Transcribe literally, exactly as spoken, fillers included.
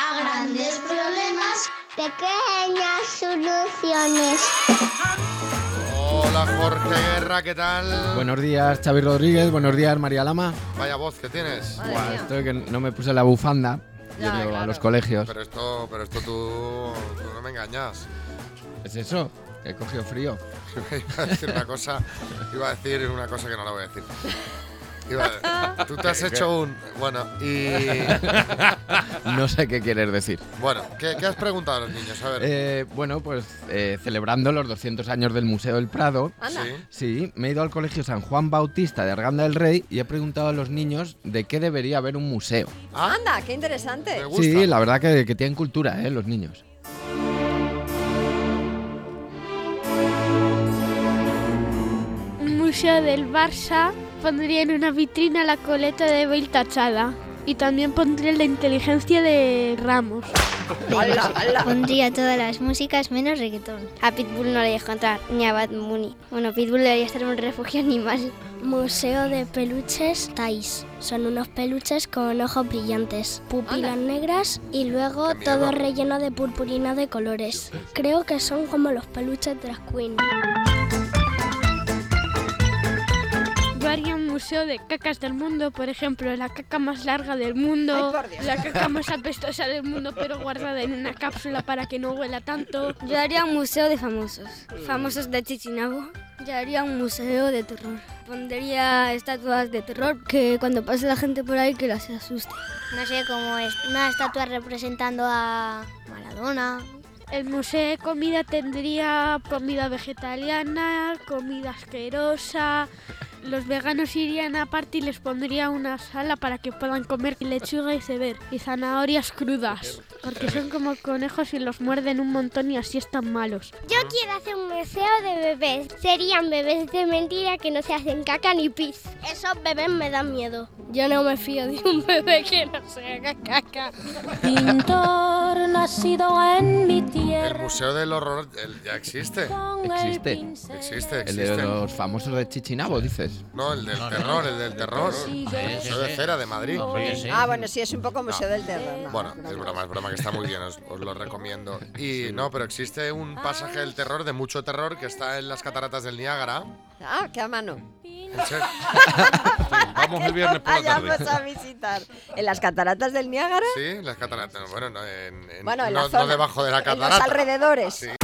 A grandes problemas, pequeñas soluciones. Hola Jorge Guerra, ¿qué tal? Buenos días, Xavi Rodríguez. Buenos días, María Lama. Vaya voz que tienes. Buah, estoy que no me puse la bufanda Ya, yendo claro. a los colegios. Pero esto, pero esto tú, tú no me engañas. ¿Es eso? He cogido frío. Iba a decir una cosa, iba a decir una cosa que no la voy a decir. Iba a- tú te has hecho un... Bueno, y... No sé qué quieres decir. Bueno, ¿qué, qué has preguntado a los niños? A ver. Eh, bueno, pues eh, celebrando los doscientos años del Museo del Prado. Anda. Sí. Sí, me he ido al colegio San Juan Bautista de Arganda del Rey y he preguntado a los niños de qué debería haber un museo. Ah, Anda, qué interesante. me gusta. Sí, la verdad que, que tienen cultura, ¿eh? Los niños. Un museo del Barça, pondría en una vitrina la coleta de Bale tachada. Y también pondría la inteligencia de Ramos. ¡Hala, hala! Pondría todas las músicas menos reggaetón. A Pitbull no le dejo entrar, ni a Bad Bunny. Bueno, Pitbull debería estar en un refugio animal. Museo de peluches Thais. Son unos peluches con ojos brillantes, pupilas Anda. negras y luego Qué miedo. todo relleno de purpurina de colores. Creo que son como los peluches drag queen. Yo haría un museo de cacas del mundo, por ejemplo, la caca más larga del mundo, Ay, por Dios. la caca más apestosa del mundo, pero guardada en una cápsula para que no huela tanto. Yo haría un museo de famosos, famosos de Chichinabo. Yo haría un museo de terror. Pondría estatuas de terror que cuando pase la gente por ahí que las asuste. No sé, como es una estatua representando a Maradona. El museo de comida tendría comida vegetariana, comida asquerosa. Los veganos irían aparte y les pondría una sala para que puedan comer lechuga y cebé y zanahorias crudas, porque son como conejos y los muerden un montón y así están malos. Yo quiero hacer un museo de bebés. Serían bebés de mentira que no se hacen caca ni pis. Esos bebés me dan miedo. Yo no me fío de un bebé que no se haga caca. Pintor nacido en mi El tierra. Museo del Horror el- ya existe. Existe. Existe, El de existe. los famosos de Chichinabo, dices. No, el del terror, el del terror. El Museo de Cera de Madrid. Ah, bueno, sí, es un poco museo del terror. ¿no? Bueno, es broma, es broma, que está muy bien, os, os lo recomiendo. Y no, pero existe un pasaje del terror, de mucho terror, que está en las cataratas del Niágara. Ah, qué a mano. En serio. Vamos el viernes por la tarde. Vayamos a visitar. ¿En las cataratas del Niágara? Sí, las cataratas. Bueno, no, en, en- Bueno, en no, la zona. no debajo de la En los catarata. alrededores. Sí,